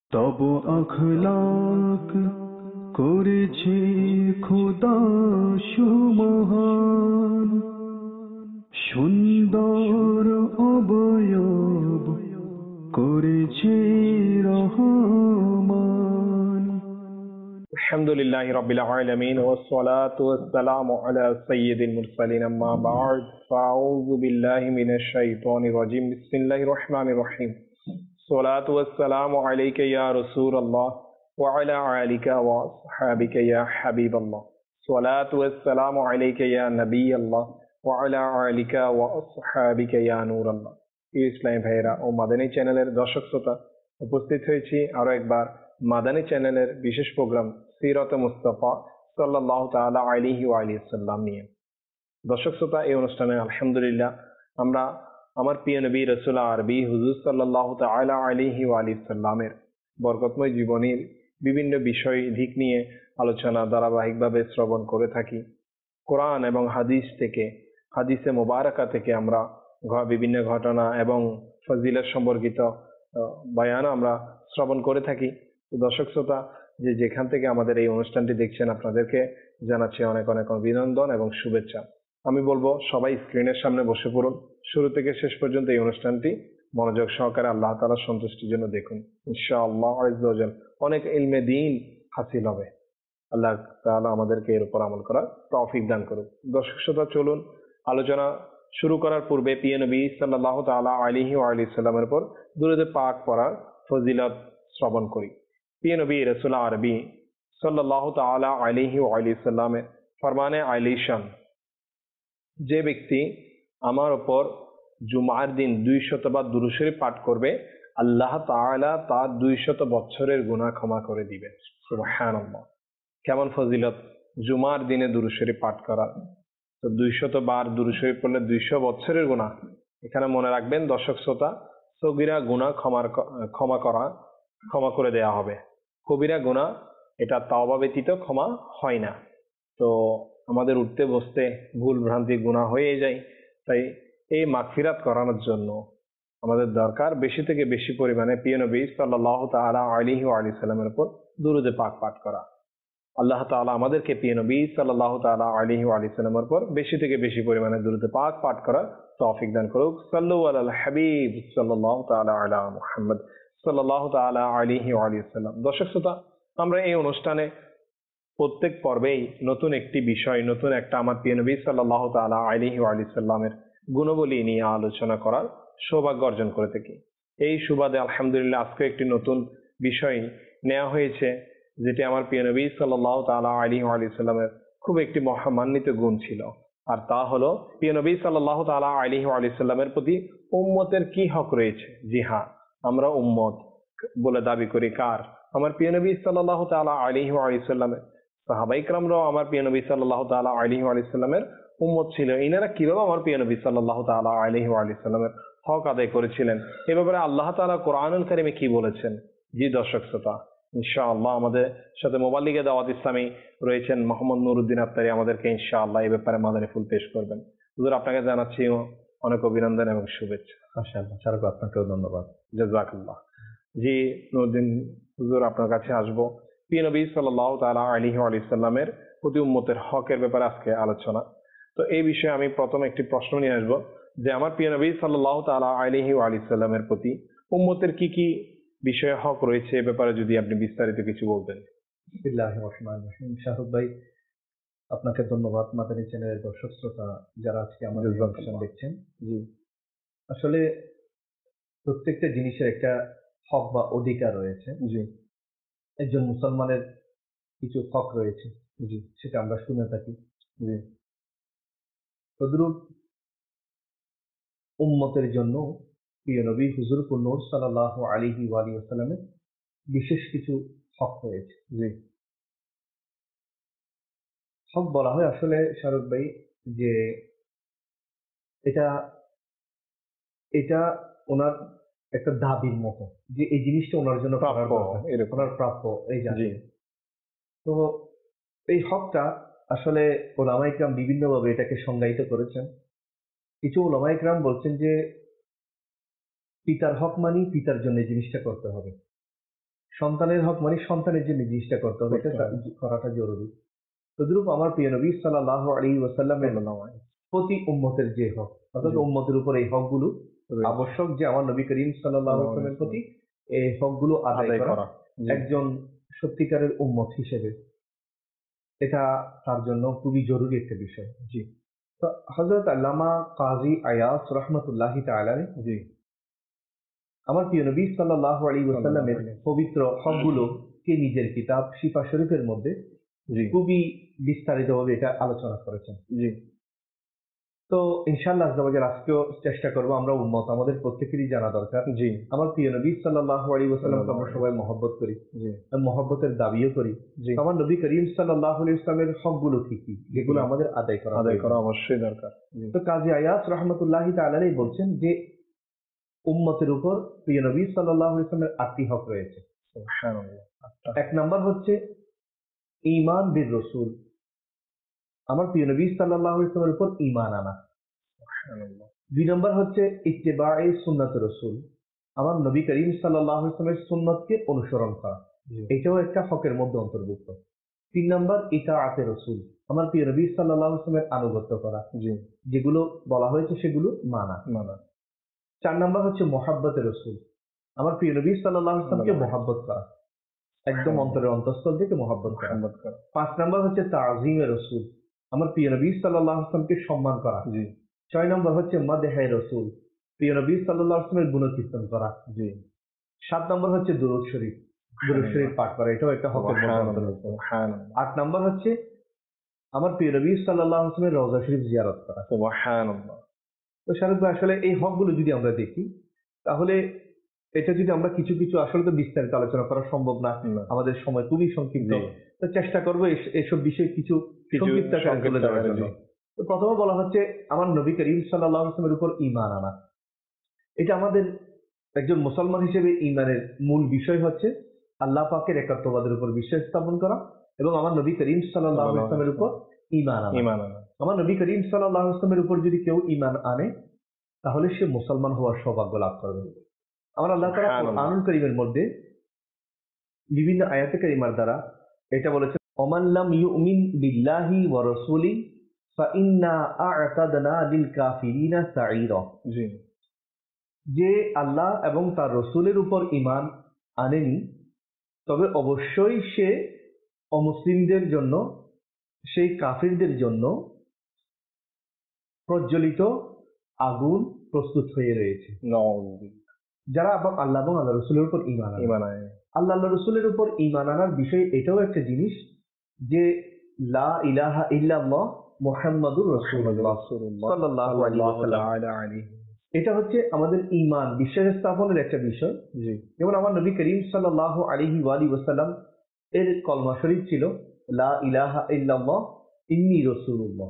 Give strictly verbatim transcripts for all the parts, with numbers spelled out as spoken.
তব আখলাক করেছে খোদা সুমহান, সুন্দর অবয়ব করেছে রহমান। আলহামদুলিল্লাহি রাব্বিল আলামিন ওয়াসসালাতু ওয়াসসালামু আলা সাইয়্যিদিল মুরসালিন আম্মা বা'দ ফাআউযু বিল্লাহি মিনাশ শাইতানির রাজিম বিসমিল্লাহির রহমানির রহিম সালাতু ওয়াসসালামু আলাইকা ইয়া রাসূলুল্লাহ ওয়া আলা আলিকা ওয়া আসহাবিকা ইয়া হাবিবাল্লাহ সালাতু ওয়াসসালামু আলাইকা ইয়া নবিয়াল্লাহ ওয়া আলা আলিকা ওয়া আসহাবিকা ইয়া নূরাল্লাহ। ইসলামী ভাইরা ও মাদানী চ্যানেলের দর্শক শ্রোতা, উপস্থিত হয়েছি আরো একবার মাদানী চ্যানেলের বিশেষ প্রোগ্রাম সিরাত মুস্তাফা সাল্লাল্লাহু তাআলা আলাইহি ওয়া আলিহি সাল্লাম নিয়ে। দর্শক শ্রোতা, এই অনুষ্ঠানে আলহামদুলিল্লাহ আমরা আমার প্রিয় নবী রাসূল আরবি হুজুর সাল্লাল্লাহু তাআলা আলাইহি ওয়া আলিহি সাল্লামের বরকতময় জীবনীর বিভিন্ন বিষয় দিক নিয়ে আলোচনা ধারাবাহিকভাবে শ্রবণ করে থাকি। কোরআন এবং হাদিস থেকে, হাদিসে মোবারকা থেকে আমরা বিভিন্ন ঘটনা এবং ফজিলত সম্পর্কিত বয়ান আমরা শ্রবণ করে থাকি। দর্শক শ্রোতা, যে যেখান থেকে আমাদের এই অনুষ্ঠানটি দেখছেন, আপনাদেরকে জানাচ্ছি অনেক অনেক অভিনন্দন এবং শুভেচ্ছা। আমি বলবো সবাই স্ক্রিনের সামনে বসে পড়ুন, শুরু থেকে শেষ পর্যন্ত এই অনুষ্ঠানটি মনোযোগ সহকারে আল্লাহ তাআলার সন্তুষ্টির জন্য দেখুন। ইনশাআল্লাহ আযজা ওয়া জাল অনেক ইলমে দ্বীন হাসিল হবে। আল্লাহ তাআলা আমাদেরকে এর উপর আমল করার তৌফিক দান করুন। দর্শক শ্রোতা, চলুন আলোচনা শুরু করার পূর্বে প্রিয় নবী সাল্লাল্লাহু তাআলা আলাইহি ওয়া আলিহি সাল্লামের উপর দুরূদ পাক পড়ার ফজিলত শ্রবণ করি। প্রিয় নবী রাসূল আরবি সাল্লাল্লাহু তাআলা আলাইহি ওয়া আলিহি সাল্লামের ফরমানে আলিশান, যে ব্যক্তি আমার উপর জুমার দিন দুই শতবার দুরূদ শরীফ পাঠ করবে, আল্লাহ তাআলা তার দুই শত বছরের গুনাহ ক্ষমা করে দিবেন। সুবহানাল্লাহ, কেমন ফজিলত জুমার দিনে দুরূদ শরীফ পাঠ করা। তো দুইশত বার দুরূদ শরীফ পড়লে দুইশো বছরের গুনাহ। এখানে মনে রাখবেন দর্শক শ্রোতা, সগীরা গুনাহ ক্ষমার ক্ষমা করা ক্ষমা করে দেয়া হবে, কবিরা গুনাহ এটা তাওবা ব্যতীত ক্ষমা হয় না। তো আমাদের উঠতে বসতে ভুল ভ্রান্তি গুনাহ হয়ে যায়, তাই এই মাগফিরাত করানোর জন্য আমাদের দরকার বেশি থেকে বেশি পরিমাণে প্রিয় নবী সাল্লাল্লাহু তাআলা আলাইহি ওয়া আলিহি সাল্লামের উপর দুরূদে পাক পাঠ করা। আল্লাহ তাআলা আমাদেরকে প্রিয় নবী সাল্লাল্লাহু তাআলা আলাইহি ওয়া আলিহি সাল্লামের উপর বেশি থেকে বেশি পরিমাণে দুরূদে পাক পাঠ করার তৌফিক দান করুক। সাল্লু আলাল হাবিব সাল্লাল্লাহু তাআলা আলা মুহাম্মদ সাল্লাল্লাহু তাআলা আলাইহি ওয়া আলিহি সাল্লাম। দর্শক শ্রোতা, আমরা এই অনুষ্ঠানে প্রত্যেক পর্বেই নতুন একটি বিষয়, নতুন একটা আমার প্রিয় নবী সাল্লাল্লাহু তাআলা আলাইহি ওয়া আলিহি সাল্লামের গুণাবলী নিয়ে আলোচনা করার সৌভাগ্য অর্জন করে থাকি। এই সুবাদে আলহামদুলিল্লাহ আজকে একটি নতুন বিষয় নেওয়া হয়েছে, যেটি আমার প্রিয় নবী সাল্লাল্লাহু তাআলা আলাইহি ওয়া আলিহি সাল্লামের খুব একটি মহামান্বিত গুণ ছিল, আর তা হলো প্রিয় নবী সাল্লাল্লাহু তাআলা আলাইহি ওয়া আলিহি সাল্লামের প্রতি উম্মতের কি হক রয়েছে। জি হ্যাঁ, আমরা উম্মত বলে দাবি করি কার? আমার প্রিয় নবী সাল্লাল্লাহু তাআলা আলাইহি ওয়া আলিহি সাল্লামের। সাহাবায়ে কেরামরাও আমার প্রিয় নবী সাল্লাল্লাহু তাআলা আলাইহি ওয়া আলিহি সাল্লামের উম্মত ছিল। ইনারা কিভাবে আমার প্রিয় নবী সাল্লাল্লাহু তাআলা আলাইহি ওয়া আলিহি সাল্লামের হক আদায় করেছিলেন, এ ব্যাপারে আল্লাহ তাআলা কোরআনুল কারীমে কি বলেছেন? জি দর্শক শ্রোতা, ইনশাআল্লাহ আমাদের সাথে মোবাল্লিগে দাওয়াত ইসলামী রয়েছেন মোহাম্মদ নুরুদ্দিন আফতারী, আমাদেরকে ইনশাআল্লাহ এই ব্যাপারে মাদানী ফুল পেশ করবেন। হুজুর, আপনাকে জানাচ্ছি অনেক অভিনন্দন এবং শুভেচ্ছা। মাশাআল্লাহ, স্যার আপনাকেও ধন্যবাদ। জাযাকাল্লাহ। জি নুরুদ্দিন হুজুর, আপনার কাছে আসবো। প্রিয় নবী সাল্লাল্লাহু তাআলা আলাইহি ওয়া আলিহি সাল্লামের প্রতি উম্মতের হকের ব্যাপারে আজকে আলোচনা। তো এই বিষয়ে আমি প্রথম একটি প্রশ্ন নিয়ে আসবো, যে আমার প্রিয় নবী সাল্লাল্লাহু তাআলা আলাইহি ওয়া আলিহি সাল্লামের প্রতি উম্মতের কি কি বিষয়ে হক রয়েছে, এ ব্যাপারে যদি আপনি বিস্তারিত কিছু বলতেন। বিসমিল্লাহির রহমানির রহিম। শাহরুখ ভাই, আপনাকে ধন্যবাদ। মাদানী চ্যানেলের দর্শক শ্রোতা যারা আজকে আমাদের অনুষ্ঠান দেখছেন, জি, আসলে প্রত্যেকটা জিনিসের একটা হক বা অধিকার রয়েছে। জি, একজন মুসলমানের কিছু হক রয়েছে, জি, সেটা আমরা শুনে থাকি। জি, তদ্রূপ উম্মতের জন্য প্রিয় নবী হুজুর নূর সাল্লাল্লাহু আলাইহি ওয়া আলিহি ওয়াসাল্লামের বিশেষ কিছু হক রয়েছে। জি, হক বলা হয় আসলে শাহরুখ ভাই, যে এটা এটা ওনার একটা দাবির মতো, যে এই জিনিসটা ওনার জন্য করার দরকার, ওনার প্রাপ্য এই জাতীয়। তো এই হকটা আসলে ওলামায়ে কেরাম বিভিন্নভাবে এটাকে সংজ্ঞায়িত করেছেন। কিছু ওলামায়ে কেরাম বলছেন যে পিতার হক মানি পিতার জন্য এই জিনিসটা করতে হবে। সন্তানের হক মানে সন্তানের জন্য জিনিসটা করতে হবে, এটা করতে হবে। করাটা জরুরি। তদ্রূপ আমার প্রিয় নবী সাল্লাল্লাহু আলাইহি ওয়াসাল্লামের প্রতি উম্মতের যে হক, অর্থাৎ জি। উম্মতের উপর এই হকগুলো রয়েছে। আবশ্যক যে আমার নবী করিম সাল্লাল্লাহু আলাইহি ওয়াসাল্লামের প্রতি এই হকগুলো আদায় আদায় করা করা। জি। একজন সত্যিকারের উম্মত হিসেবে এটা তার জন্য খুবই জরুরি একটা বিষয়। জি। তো হযরত আল্লামা কাজী আয়াজ রাহমাতুল্লাহি তাআলা জি। আমার প্রিয় নবী সাল্লাল্লাহু আলাইহি ওয়াসাল্লামের সাল্লাল্লাহু আলাইহি। পবিত্র হকগুলোকে নিজের কিতাব শিফা শরীফের মধ্যে জি। খুবই বিস্তারিতভাবে এটা আলোচনা করেছেন। জি। তো ইনশাআল্লাহ আজকে আমাদের আজকেও চেষ্টা করব, আমরা উম্মত, আমাদের প্রত্যেকেরই জানা দরকার জি। আমার প্রিয় নবী সাল্লাল্লাহু আলাইহি ওয়াসাল্লামকে আমরা সবাই মহব্বত করি, জি। মহব্বতের দাবিও করি। জি। তো আমার নবী করিম সাল্লাল্লাহু আলাইহি ওয়াসাল্লামের হকগুলো কি কি, যেগুলো আমাদের আদায় করা আদায় করা প্রয়োজন। অবশ্যই দরকার। জি। তো কাজী আয়াজ রাহমাতুল্লাহি তাআলা বলছেন যে উম্মতের উপর প্রিয় নবী সাল্লাল্লাহু আলাইহি ওয়াসাল্লামের আটটি হক রয়েছে। সুবহানাল্লাহ। আচ্ছা। এক নাম্বার হচ্ছে ঈমান বির রাসূল, আমার প্রিয় নবী সাল্লাল্লাহু আলাইহি ওয়াসাল্লামের উপর ঈমান আনা। সুবহানাল্লাহ। দুই নম্বর হচ্ছে ইত্তেবায়ে সুন্নাত রাসূল, আমার নবী করিম সাল্লাল্লাহু আলাইহি ওয়াসাল্লামের সুন্নতকে অনুসরণ করা, জি। এটাও একটা হকের মধ্যে অন্তর্ভুক্ত। তিন নম্বর ইতাআতে রাসূল, আমার প্রিয় নবী সাল্লাল্লাহু আলাইহি ওয়াসাল্লামের আনুগত্য করা, জি। যেগুলো বলা হয়েছে সেগুলো মানা। মানা। চার নম্বর হচ্ছে মুহাব্বতে রাসূল, আমার প্রিয় নবী সাল্লাল্লাহু আলাইহি ওয়াসাল্লামকে মহব্বত করা, একদম অন্তরের অন্তঃস্থল থেকে মহব্বত করা। মোহাম্মদ করা। পাঁচ নম্বর হচ্ছে তাযীমে রাসূল, আমার প্রিয় নবী সাল্লাল্লাহু আলাইহি ওয়াসাল্লামকে সম্মান করা। জি। ছয় নম্বর হচ্ছে মাদহে রাসূল, প্রিয় নবী সাল্লাল্লাহু আলাইহি ওয়াসাল্লামের গুণকীর্তন করা। জি। সাত নম্বর হচ্ছে দুরূদ শরীফ, দুরূদ শরীফ পাঠ করা, এটাও একটা হকের মধ্যে অন্তর্ভুক্ত। সুবহানাল্লাহ। আট নম্বর হচ্ছে আমার প্রিয় নবী সাল্লাল্লাহু আলাইহি ওয়াসাল্লামের রওজা শরীফ জিয়ারত করা। সুবহানাল্লাহ। তো শারুক ভাই, আসলে এই হকগুলো যদি আমরা দেখি, তাহলে এটা যদি আমরা কিছু কিছু, আসলে তো বিস্তারিত আলোচনা করা সম্ভব না, না। আমাদের সময় খুবই সংক্ষিপ্ত। জি। তো চেষ্টা করবো এস- এসব বিষয়ে কিছু কিছু সংক্ষিপ্ত আকারে সংক্ষিপ্ত তুলে ধরার আকারে, জন্য। জি। তো প্রথমে বলা হচ্ছে আমার নবী করিম সাল্লাল্লাহু আলাইহি ওয়াসাল্লামের উপর ঈমান আনা। এটা আমাদের একজন মুসলমান হিসেবে ঈমানের মূল বিষয় হচ্ছে আল্লাহ পাকের একাত্মবাদের উপর বিশ্বাস স্থাপন করা এবং আমার নবী করিম সাল্লাল্লাহু আলাইহি ওয়াসাল্লামের উপর ঈমান আনা। ঈমান আনা। আমার নবী করিম সাল্লাল্লাহু আলাইহি ওয়াসাল্লামের উপর যদি কেউ ঈমান আনে, তাহলে সে মুসলমান হওয়ার সৌভাগ্য লাভ করবে। আমার আল্লাহ তাআলা সুবহানাল্লাহ। কুরআনুল কারীমের মধ্যে বিভিন্ন আয়াতে কারিমার দ্বারা এটা বলেছেন, ওমান লাম ইউমিন বিল্লাহি ওয়া রাসূলি ফাইন্না আ'তাদনা লিল কাফিরিনা সাঈরা, জি। যে আল্লাহ এবং তার রসুলের উপর ঈমান আনেনি, তবে অবশ্যই সে অমুসলিমদের জন্য, সেই কাফিরদের জন্য প্রজ্বলিত আগুন প্রস্তুত হয়ে রয়েছে। নাউযুবিল্লাহ। যারা আবার আল্লাহ এবং আল্লাহ রসুলের উপর ঈমান আনে। ঈমান আনে। আল্লাহ আল্লাহ রসুলের উপর ঈমান আনার বিষয়ে এটাও একটা জিনিস যে লা ইলাহা ইল্লাল্লাহ মুহাম্মাদুর রাসূলুল্লাহ সাল্লাল্লাহু আলাইহি ওয়াসাল্লাম, তাআলা আলাইহি। এটা হচ্ছে আমাদের ঈমান বিশ্বাস স্থাপনের একটা বিষয়। জি। যেমন আমার নবী করিম সাল্লাল্লাহু আলাইহি ওয়া আলিহি ওয়াসাল্লাম এর কলমা শরীফ ছিল লা ইলাহা ইল্লাল্লাহ ইন্নী রাসূলুল্লাহ।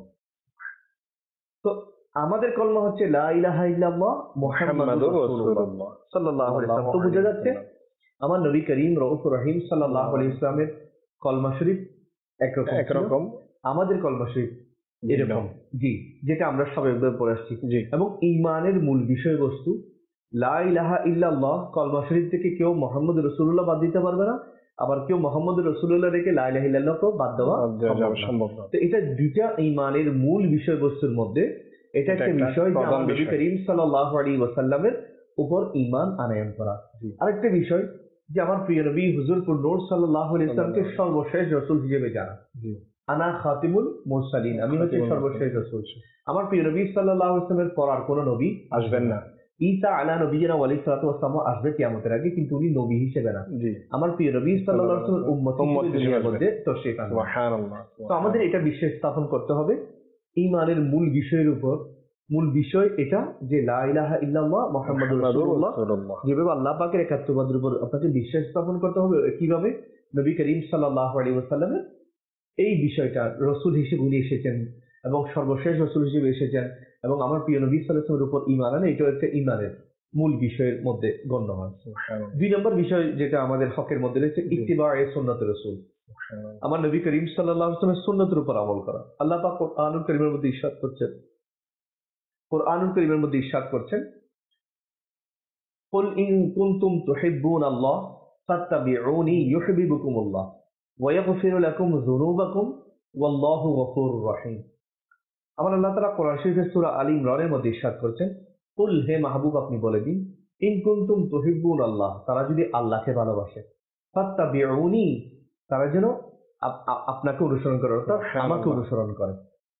তো আমাদের কলমা হচ্ছে লা ইলাহা ইল্লাল্লাহ মুহাম্মাদুর রাসূলুল্লাহ সাল্লাল্লাহু আলাইহি ওয়াসাল্লাম। তো বোঝা যাচ্ছে আমার নবী করিম রউফুর রহিম সাল্লাল্লাহু আলাইহি ওয়াসাল্লামের কলমা শরীফ একরকম ছিল, একরকম। আমাদের কলমা শরীফ এরকম, জি, যেটা আমরা সবাই পড়ে আসছি। জি। এবং ঈমানের মূল বিষয়বস্তু লা ইলাহা ইল্লাল্লাহ কলমা শরীফ থেকে কেউ মুহাম্মদ রাসূলুল্লাহ বাদ দিতে পারবে না, আবার কেউ মুহাম্মদ রাসূলুল্লাহ রেখে লা ইলাহা ইল্লাল্লাহকে বাদ দেওয়া সম্ভব না। সম্ভব না। তো এটা দুইটা ঈমানের মূল বিষয়বস্তুর মধ্যে এটা এটা একটা একটা বিষয় যে প্রধান আমার নবী বিষয়। করিম সাল্লাল্লাহু আলাইহি ওয়াসাল্লামের উপর ঈমান আনয়ন করা। জি। আরেকটা বিষয় যে আমার প্রিয় নবী হুজুর নূর সাল্লাল্লাহু আলাইহি ওয়াসাল্লামকে সর্বশেষ রাসূল হিসেবে জানা। জি। আনা খাতিমুল মুরসালিন, আমি হচ্ছে খাতিমুল সর্বশেষ রাসূল। আমার প্রিয় নবী সাল্লাল্লাহু আলাইহি ওয়াসাল্লামের পর আর কোনো নবী আসবেন না। ঈসা আলা নবিয়িনা ওয়া আলাইহিস সালাতু ওয়াস সালাম আসবে কিয়ামতের আগে, কিন্তু উনি নবী হিসেবে না। জি। আমার প্রিয় নবী সাল্লাল্লাহু আলাইহি ওয়াসাল্লাম উম্মত উম্মত হিসেবে হিসেবে দুনিয়ার আসবে। মধ্যে তশরীফ আনবেন। সুবহানাল্লাহ। তো আমাদের এটা বিশ্বাস স্থাপন করতে হবে ঈমানের মূল বিষয়ের উপর। মূল বিষয় এটা যে লা ইলাহা ইল্লাল্লাহ মুহাম্মাদুর রাসূলুল্লাহ, রাসূলুল্লাহ। যেভাবে আল্লাহ পাকের একাত্মবাদের উপর আপনাকে বিশ্বাস স্থাপন করতে হবে, কিভাবে নবী করিম সাল্লাল্লাহু আলাইহি ওয়াসাল্লামের এই বিষয়টা রসুল হিসেবে উনি এসেছেন এবং সর্বশেষ রসুল হিসেবে এসেছেন এবং আমার প্রিয় নবী সাল্লাল্লাহু আলাইহি ওয়াসাল্লামের উপর ঈমান আনা, এটা হচ্ছে ঈমানের মূল বিষয়ের মধ্যে গণ্য হয়। সুবহানাল্লাহ। দুই নম্বর বিষয় যেটা আমাদের হকের মধ্যে রয়েছে ইত্তিবায়ে সুন্নাত রাসূল, সুবহানাল্লাহ। আমার নবী করিম সাল্লাল্লাহু আলাইহি ওয়াসাল্লামের সুন্নতের উপর আমল করা। আল্লাহ পাক কোরআনুল কারীমের মধ্যে ইরশাদ করছেন, কোরআনুল কারীমের মধ্যে ইরশাদ করছেন, কুল ইন কুনতুম তুহিব্বুনাল্লাহ ফাত্তাবিউনি ইউহিব্বুকুমুল্লাহ ওয়া ইয়াগফির লাকুম যুনুবাকুম ওয়াল্লাহু গফুরুর রহিম। আমার আল্লাহ তাআলা কোরআন শরীফের সূরা আলী ইমরানের মধ্যে ইরশাদ করেছেন, কুল হে মাহবুব আপনি বলে দিন, ইন কুনতুম তুহিব্বুন আল্লাহ, তারা যদি আল্লাহকে ভালোবাসে, ফাত্তাবিউনি, তারা যেন আপ- আপ- আপনাকে অনুসরণ করে, অর্থাৎ আমাকে অনুসরণ করে।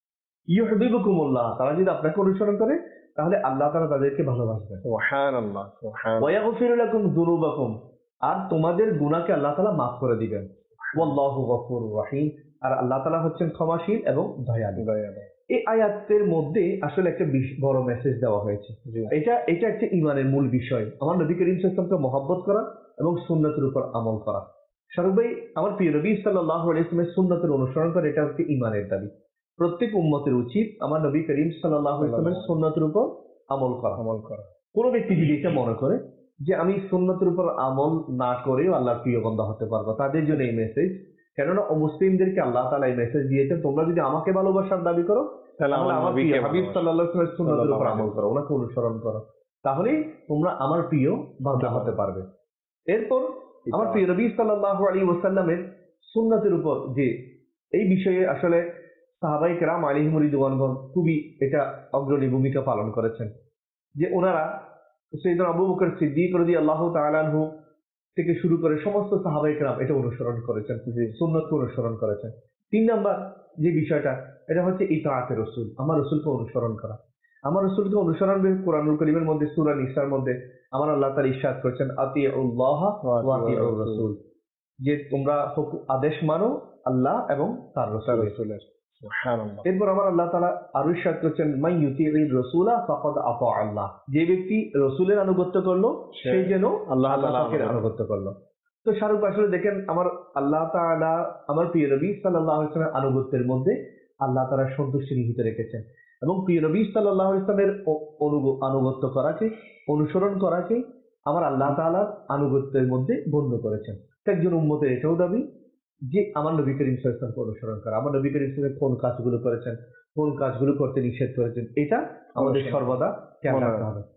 ইউহিব্বুকুমুল্লাহ, তারা যদি আপনাকে অনুসরণ করে তাহলে আল্লাহ তাআলা তাদেরকে ভালোবাসবেন। সুবহানাল্লাহ, সুবহানাল্লাহ। ওয়া ইয়াগফির লাকুম যুনুবাকুম, আর তোমাদের গুনাহকে আল্লাহ তাআলা মাফ করে দিবেন। ওয়াল্লাহু গফুরুর রহিম, আর আল্লাহ তাআলা হচ্ছেন ক্ষমাশীল এবং দয়ালু। দয়ালু। এই আয়াতের মধ্যে আসলে একটা বিশ- বড় মেসেজ দেওয়া হয়েছে। জি। এটা এটা একটা ইমানের মূল বিষয়, আমার নবী করিম সাল্লাল্লাহু আলাইহি ওয়াসাল্লামকে মহব্বত করা এবং সুন্নতের উপর আমল করা। শাহরুখ ভাই, আমার প্রিয় নবী সাল্লাল্লাহু আলাইহি ওয়াসাল্লামের সুন্নতের অনুসরণ করা, এটা হচ্ছে ইমানের দাবি। প্রত্যেক উম্মতের উচিত আমার নবী করিম সাল্লাল্লাহু আলাইহি ওয়াসাল্লামের সুন্নতের উপর আমল করা। আমল করা। কোনো ব্যক্তি যদি এটা মনে করে যে আমি সুন্নতের উপর আমল না করেও আল্লাহর প্রিয় বান্দা হতে পারবো, তাদের জন্য এই মেসেজ। কেননা অমুসলিমদেরকে আল্লাহ তাআলা এই মেসেজ দিয়েছেন, তোমরা যদি আমাকে ভালোবাসার দাবি করো তাহলে তাহলে আমার আমার নবীকে প্রিয় হাবিব ভালোবাসো। সাল্লাল্লাহু আলাইহি ওয়াসাল্লামের সুন্নতের উপর আমল সাল্লাল্লাহু করো, ওনাকে অনুসরণ করো, তাহলেই তোমরা আমার প্রিয় বান্দা হতে পারবে। এরপর আমার প্রিয় নবী সাল্লাল্লাহু আলাইহি ওয়াসাল্লামের সুন্নতের উপর যে এই বিষয়ে আসলে সাহাবায়ে কেরাম আলাইহিম রিদওয়ানগণ খুবই এটা অগ্রণী ভূমিকা পালন করেছেন, যে ওনারা সাইয়েদনা আবু বকর সিদ্দিক রাদিয়াল্লাহু তাআলা আনহু থেকে শুরু করে সমস্ত সাহাবায়ে কেরাম এটা অনুসরণ করেছেন, সুন্নতকে অনুসরণ করেছেন। তিন নাম্বার যে বিষয়টা, এটা হচ্ছে ইতাআতে রাসূল, আমার রাসূলকে অনুসরণ করা। আমার রাসূলকে অনুসরণ করে কোরআনুল কারীমের মধ্যে সূরা নিসার মধ্যে আমার আল্লাহ তাআলা ইরশাদ করেছেন, আতিউল্লাহ ওয়া আতিউর রাসূল, যে তোমরা হুকুম আদেশ মানো আল্লাহ এবং তার রাসূলের। রাসূলের। সুবহানাল্লাহ। এরপর আমার আল্লাহ তাআলা আরো ইরশাদ করেছেন, মান ইউতিউর রাসূলা ফাকাদ আতা আল্লাহ, যে ব্যক্তি রাসূলের আনুগত্য করলো সে সে যেন আল্লাহ আল্লাহ তাআলার পাকের আনুগত্য করলো। তো শাহরুখ আসলে দেখেন, আমার আল্লাহ তাআলা আমার প্রিয় নবী সাল্লাল্লাহু আলাইহি ওয়াসাল্লামের আনুগত্যের মধ্যে আল্লাহ তাআলা সন্তুষ্টি নিহিত রেখেছেন, এবং প্রিয় নবী সাল্লাল্লাহু আলাইহি ওয়াসাল্লামের অ- অনুগ- আনুগত্য করাকে, অনুসরণ করাকে আমার আল্লাহ তাআলার আনুগত্যের মধ্যে গণ্য করেছেন। একজন উম্মতের এটাও দাবি যে আমার নবী করিম সাল্লাল্লাহু আলাইহি ওয়াসাল্লামকে অনুসরণ করা, আমার নবী করিম সাল্লাল্লাহু আলাইহি ওয়াসাল্লাম কোন কাজগুলো করেছেন, কোন কাজগুলো করতে নিষেধ করেছেন, এটা আমাদের অনুসরণ। সর্বদা খেয়াল মনে রাখতে হবে।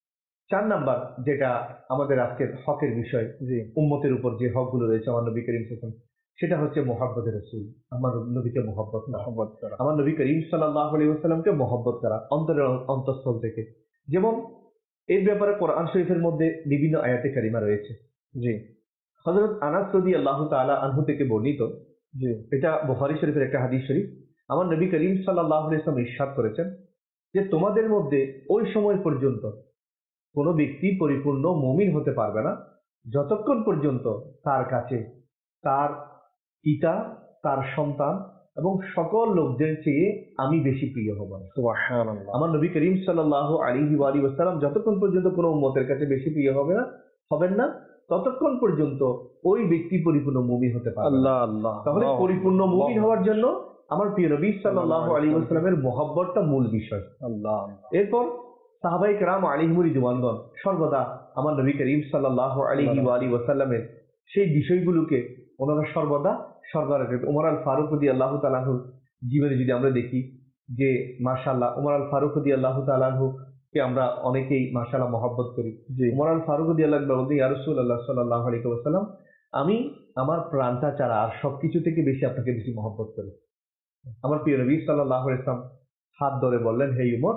চার নাম্বার যেটা আমাদের আজকের হকের বিষয়, জি। উম্মতের উপর যে হকগুলো রয়েছে আমার নবী করিম সাল্লাল্লাহু আলাইহি ওয়াসাল্লাম, সেটা হচ্ছে মুহাব্বতে রাসূল, আমার নবীকে মুহাব্বত করা, মহব্বত করা। আমার নবী করিম সাল্লাল্লাহু আলাইহি ওয়াসাল্লামকে মুহাব্বত করা অন্তরের অন্তঃস্থল থেকে। যেমন এই ব্যাপারে কোরআন শরীফের মধ্যে বিভিন্ন আয়াতে কারিমা রয়েছে। জি। হযরত আনাস রাদিয়াল্লাহু তাআলা আনহু থেকে বর্ণিত, জি। এটা বুখারী শরীফের একটা হাদিস শরীফ, আমার নবী করিম সাল্লাল্লাহু আলাইহি ওয়াসাল্লাম ইরশাদ করেছেন যে তোমাদের মধ্যে ওই সময় পর্যন্ত কোনো ব্যক্তি পরিপূর্ণ মুমিন হতে পারবে না যতক্ষণ পর্যন্ত তার কাছে তার পিতা, তার সন্তান এবং সকল লোকদের চেয়ে আমি বেশি প্রিয় হব না। সুবহানাল্লাহ। আমার নবী করিম সাল্লাল্লাহু আলাইহি ওয়া আলিহি ওয়াসাল্লাম যতক্ষণ পর্যন্ত কোনো উম্মতের কাছে বেশি প্রিয় হবে না, হবেন না, ততক্ষণ পর্যন্ত ওই ব্যক্তি পরিপূর্ণ মুমিন হতে পারবে না। আল্লাহ আল্লাহ। তাহলে আল্লাহ, পরিপূর্ণ মুমিন আল্লাহ, হওয়ার জন্য আমার প্রিয় নবী সাল্লাল্লাহু আলাইহি ওয়াসাল্লামের মহব্বতটা মূল বিষয়। আল্লাহ। এরপর সাহাবায়ে কেরাম আলাইহিম রিদওয়ানগণ সর্বদা আমার নবী করিম সাল্লাল্লাহু আলাইহি ওয়া আলিহি ওয়াসাল্লামের সেই বিষয়গুলোকে ওনারা সর্বদা সর্বদা রাখতেন। ওমর আল ফারুক রাদিয়াল্লাহু তাআলা আনহুর জীবনে যদি আমরা দেখি যে মাশাআল্লাহ ওমর আল ফারুক রাদিয়াল্লাহু তাআলা আনহু কে আমরা অনেকেই মাশাআল্লাহ মহব্বত করি। জি। ওমর আল ফারুক রাদিয়াল্লাহু তাআলা বলতেন, ইয়া রাসূলুল্লাহ সাল্লাল্লাহু আলাইহি ওয়াসাল্লাম, আমি আমার প্রাণটা ছাড়া আর সবকিছু থেকে বেশি আপনাকে বেশি মহব্বত করি। আমার প্রিয় নবী সাল্লাল্লাহু আলাইহি ওয়াসাল্লাম হাত ধরে বললেন, হে উমর,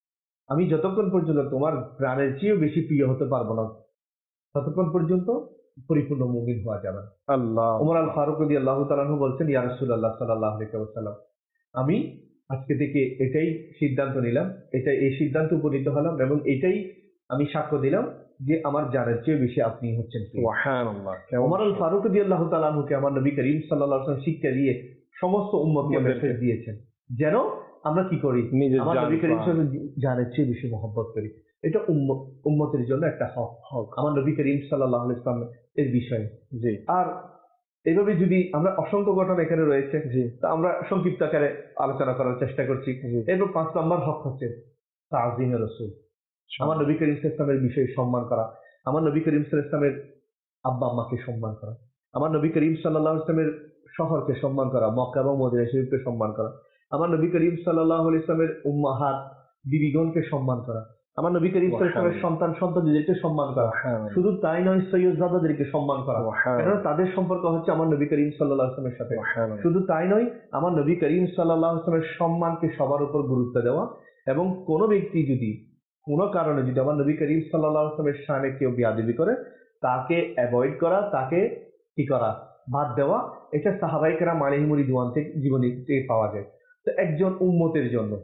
আমি যতক্ষণ পর্যন্ত তোমার প্রাণের চেয়েও বেশি প্রিয় হতে পারবো না ততক্ষণ পর্যন্ত পরিপূর্ণ মুমিন হওয়া যাবে না। আল্লাহ। ওমর আল ফারুক রাদিয়াল্লাহু তাআলা আনহু বলছেন, ইয়া রাসূলুল্লাহ সাল্লাল্লাহু আলাইহি ওয়াসাল্লাম, আমি আজকে থেকে এটাই সিদ্ধান্ত নিলাম, এটা এই সিদ্ধান্ত উপনীত হলাম এবং এটাই আমি সাক্ষ্য দিলাম যে আমার জানের চেয়ে বেশি আপনি হচ্ছেন প্রিয়। সুবহানাল্লাহ। ওমর আল ফারুক রাদিয়াল্লাহু তাআলা আনহুকে আমার নবী করিম সাল্লাল্লাহু আলাইহি ওয়াসাল্লাম শিক্ষা দিয়ে সমস্ত উম্মতকে উম্মতদেরকে মেসেজ দিয়েছেন যেন আমরা কি করি, নিজের আমার জান নবী করিম প্রাণ। সাল্লাল্লাহু আলাইহি ওয়াসাল্লাম জানের চেয়ে বেশি মহব্বত করি। এটা উম্মত উম্মতের জন্য একটা হক, হক। আমার নবী করিম সাল্লাল্লাহু আলাইহি ওয়াসাল্লাম এর বিষয়ে। জি। আর এইভাবে যদি আমরা অসংখ্য ঘটনা এখানে রয়েছে, জি। তা আমরা সংক্ষিপ্ত আকারে আলোচনা করার চেষ্টা করছি। জি। এরপর পাঁচ নম্বর হক হচ্ছে তাজিমে রাসূল, আমার নবী করিম সাল্লাল্লাহু আলাইহি ওয়াসাল্লামের বিষয়ে সম্মান করা, আমার নবী করিম সাল্লাল্লাহু আলাইহি ওয়াসাল্লামের আব্বা আম্মাকে সম্মান করা, আমার নবী করিম সাল্লাল্লাহু আলাইহি ওয়াসাল্লামের শহরকে সম্মান করা, মক্কা এবং মদিনা শরীফকে সম্মান করা, আমার নবী করিম সাল্লাল্লাহু আলাইহি ওয়াসাল্লামের উম্মাহাত বিবিগণকে সম্মান করা, আমার নবী করিম সাল্লাল্লাহু আলাইহি ওয়াসাল্লামের সন্তান সন্ততিদেরকে সম্মান করা, শুধু তাই নয় সৈয়দজাদাদেরকে সম্মান করা, কারণ তাদের সম্পর্ক হচ্ছে আমার নবী করিম সাল্লাল্লাহু আলাইহি ওয়াসাল্লামের সাথে। শুধু তাই নয়, আমার নবী করিম সাল্লাল্লাহু আলাইহি ওয়াসাল্লামের সম্মানকে সবার উপর গুরুত্ব দেওয়া, এবং কোনো ব্যক্তি যদি কোনো কারণে যদি আমার নবী করিম সাল্লাল্লাহু আলাইহি ওয়াসাল্লামের শানে কেউ বেয়াদবি করে, তাকে অ্যাভয়েড করা, তাকে কি করা, বাদ দেওয়া। এটা সাহাবায়ে কেরাম আলাইহিমুর রিদওয়ান থেকে জীবনী থেকে পাওয়া যায়। তো একজন উম্মতের জন্য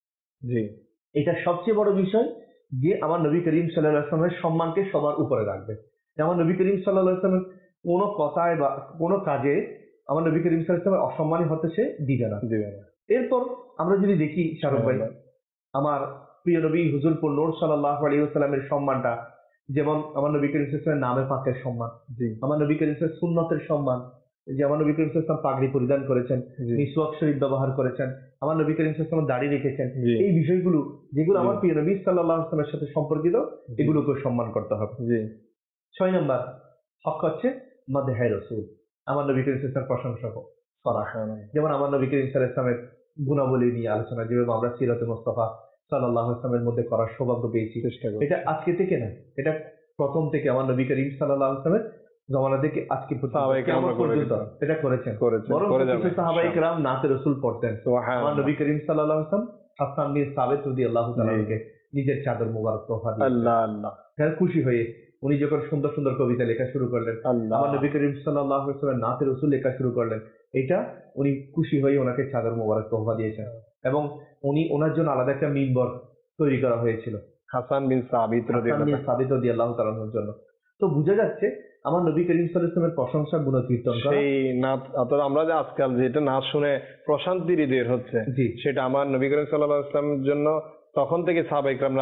জি এটা সবচেয়ে বড় বিষয় যে আমার নবী করিম সাল্লাল্লাহু আলাইহি ওয়াসাল্লামের সম্মানকে সবার উপরে রাখবে। আমার নবী করিম সাল্লাল্লাহু আলাইহি ওয়াসাল্লামের কোনো কথায় বা কোনো কাজে আমার নবী করিম সাল্লাল্লাহু আলাইহি ওয়াসাল্লামের অসম্মানী হতে সে দিবে না। দিবে না। এরপর আমরা যদি দেখি শাহরুখ ভাই, আমার প্রিয় নবী হুজুরপুর নূর সাল্লাল্লাহু আলাইহি ওয়াসাল্লামের সম্মানটা, যেমন আমার নবী করিম সাল্লাল্লাহু আলাইহি ওয়াসাল্লামের নামে পাকের সম্মান, জি আমার নবী করিম সাল্লাল্লাহু আলাইহি ওয়াসাল্লামের সুন্নতের সম্মান, যে আমার নবী করিম সাল্লাল্লাহু আলাইহি ওয়াসাল্লাম পাগড়ি পরিধান করেছেন, জি মিসওয়াক শরীফ ব্যবহার করেছেন, আমার নবী করিম সাল্লাল্লাহু আলাইহি ওয়াসাল্লাম দাড়ি রেখেছেন। জি এই বিষয়গুলো যেগুলো জি। আমার প্রিয় নবী সাল্লাল্লাহু আলাইহি ওয়াসাল্লামের সাথে সম্পর্কিত, এগুলোকে সম্মান করতে হবে। জি ছয় নম্বর হক হচ্ছে মাদহে রাসূল, আমার নবী করিম সাল্লাল্লাহু আলাইহি ওয়াসাল্লামের প্রশংসা করা। যেমন আমার নবী করিম সাল্লাল্লাহু আলাইহি ওয়াসাল্লামের গুণাবলী নিয়ে আলোচনা, যেভাবে আমরা সিরাতে মুস্তাফা সাল্লাল্লাহু আলাইহি ওয়াসাল্লামের মধ্যে করার সৌভাগ্য পেয়েছি। চেষ্টা করি। এটা আজকে থেকে না, এটা প্রথম থেকে আমার নবী করিম সাল্লাল্লাহু আলাইহি ওয়াসাল্লামের জমানা থেকে আজকে পর্যন্ত সাহাবায়ে কেরাম কিয়ামত পর্যন্ত এটা করেছেন। করেছেন, বরং করে কিছু যাবেন। সাহাবায়ে কেরাম নাতে রাসূল পড়তেন। আমার নবী করিম সাল্লাল্লাহু আলাইহি ওয়াসাল্লাম হাসান বিন সাবিত রাদিয়াল্লাহু তাআলা আনহুকে নিজের চাদর মোবারক তোহফা দিয়েছেন। আল্লাহ আল্লাহ হ্যাঁ, খুশি হয়ে উনি যখন সুন্দর সুন্দর কবিতা লেখা শুরু করলেন, আল্লাহ আমার নবী করিম সাল্লাল্লাহু আলাইহি ওয়াসাল্লাম নাতে রাসূল লেখা শুরু করলেন, এটা উনি খুশি হয়ে ওনাকে চাদর মোবারক তোহফা দিয়েছেন। এবং উনি ওনার জন্য আলাদা একটা মিম্বর তৈরি করা হয়েছিল হাসান বিন সাবিত হাসান রাদিয়াল্লাহু বিন সাবিত রাদিয়াল্লাহু তাআলা আনহুর জন্য। তো বোঝা যাচ্ছে আমার নবী করিম সাল্লাল্লাহু আলাইহি ওয়াসাল্লামের প্রশংসা গুণকীর্তন করা। সেই নাচ, অর্থাৎ আমরা যে আজকাল যেটা নাচ শুনে প্রশান্তি হৃদয়ের হচ্ছে, জি, সেটা আমার নবী করিম সাল্লাল্লাহু আলাইহি ওয়াসাল্লামের জন্য তখন থেকে সাহাবায়ে কেরামরা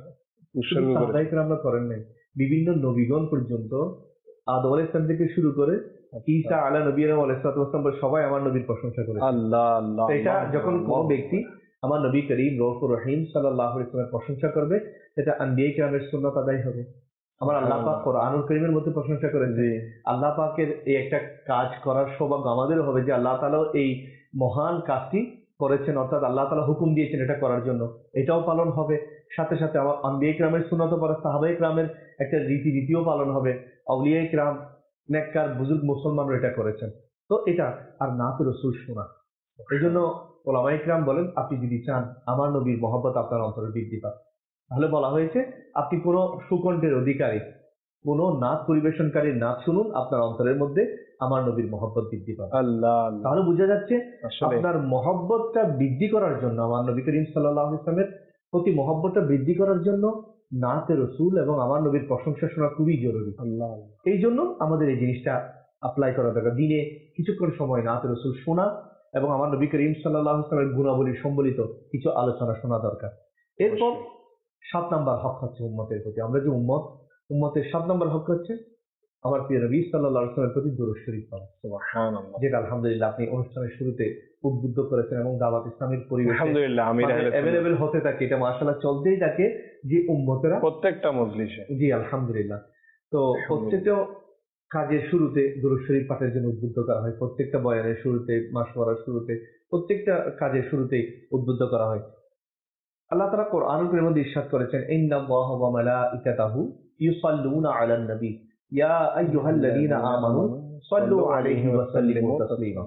উৎসর্গ করেছে। সাহাবায়ে কেরামরা করেন নাই, বিভিন্ন নবীগণ পর্যন্ত আদম আলাইহিস সালাম থেকে শুরু করে ঈসা আলা নবিয়িনা আলাইহিস সালাম সবাই আমার নবীর প্রশংসা করেছে। আল্লাহ আল্লাহ। এটা আল্লাহ, যখন কোনো আল্লাহ। ব্যক্তি আমার নবী করিম রউফুর রহিম সাল্লাল্লাহু আলাইহি ওয়াসাল্লামের প্রশংসা করবে, এটা আম্বিয়া কিরামের সুন্নাত আদায় হবে। আমার আল্লাহ পাক কোরআনুল কারীমের মধ্যে প্রশংসা করেন যে আল্লাহ পাকের এই একটা কাজ করার সৌভাগ্য আমাদের হবে যে আল্লাহ তাআলা এই মহান কাজটি করেছেন, অর্থাৎ আল্লাহ তাআলা হুকুম দিয়েছেন এটা করার জন্য, এটাও পালন হবে। সাথে সাথে আমার আম্বিয়া কিরামের সুন্নাত পড়া সাহাবায়ে কিরামের একটা রীতি নীতিও পালন হবে। আউলিয়া কিরাম নেককার বুজুর্গ মুসলমানরা এটা করেছেন। তো এটা আর নাত রাসূল শোনা, এই জন্য ওলামায়ে কিরাম বলেন আপনি যদি চান আমার নবীর মহব্বত আপনার অন্তরে বৃদ্ধি পাক, তাহলে বলা হয়েছে আপনি কোনো সুকণ্ঠের অধিকারী, কোন নাচ পরিবেশনকারীর নাচ শুনুন, আপনার অন্তরের মধ্যে আমার নবীর মহব্বত বৃদ্ধি পাবে। আল্লাহ আল্লাহ। তাহলে বোঝা যাচ্ছে আসলে আপনার মহব্বতটা বৃদ্ধি করার জন্য, আমার নবী করিম সাল্লাল্লাহু আলাইহি ওয়াসাল্লামের প্রতি মহব্বতটা বৃদ্ধি করার জন্য নাতে রাসূল এবং আমার নবীর প্রশংসা শোনা খুবই জরুরি। আল্লাহ আল্লাহ। এই জন্য আমাদের এই জিনিসটা অ্যাপ্লাই করা দরকার, দিনে কিছুক্ষণ সময় নাতে রাসূল শোনা এবং আমার নবী করিম সাল্লাল্লাহু আলাইহি ওয়াসাল্লামের গুণাবলী সম্বলিত কিছু আলোচনা শোনা দরকার। এরপর সাত নম্বর হক হচ্ছে উম্মতের প্রতি, আমরা যে উম্মত, উম্মতের সাত নম্বর হক হচ্ছে আমার প্রিয় নবী সাল্লাল্লাহু আলাইহি ওয়াসাল্লামের প্রতি দুরূদ শরীফ পড়া। সুবহানাল্লাহ। যেটা আলহামদুলিল্লাহ আপনি অনুষ্ঠানের শুরুতে উদ্বুদ্ধ করেছেন এবং দাওয়াত ইসলামের পরিবেশে আলহামদুলিল্লাহ আমি অ্যাভেলেবেল হতে থাকে, এটা মাশাআল্লাহ চলতেই থাকে যে উম্মতেরা প্রত্যেকটা মজলিসে। জি আলহামদুলিল্লাহ। তো প্রত্যেকটা কাজের শুরুতে দুরূদ শরীফ পাঠের জন্য উদ্বুদ্ধ করা হয়, প্রত্যেকটা বয়ানের শুরুতে, মাসওয়ারার শুরুতে, প্রত্যেকটা কাজের শুরুতেই উদ্বুদ্ধ করা হয়। আল্লাহ তাআলা কোরআনুল কারীমের মধ্যে ইরশাদ করেছেন ইন্নাল্লাহা ওয়া মালাইকাতাহু ইউসাল্লুনা আলান নবী ইয়া আইয়ুহাল্লাযীনা আমানু সাল্লু আলাইহি ওয়া সাল্লিমু তাসলিমা।